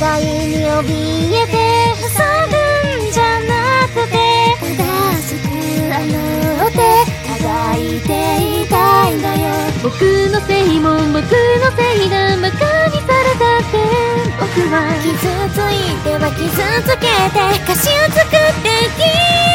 いに怯えて塞ぐんじゃなくて、正しく手叩いていたいんだよ。 僕のせいも僕のせいだ、馬鹿にされたって僕は傷ついては傷つけて歌詞を作っていき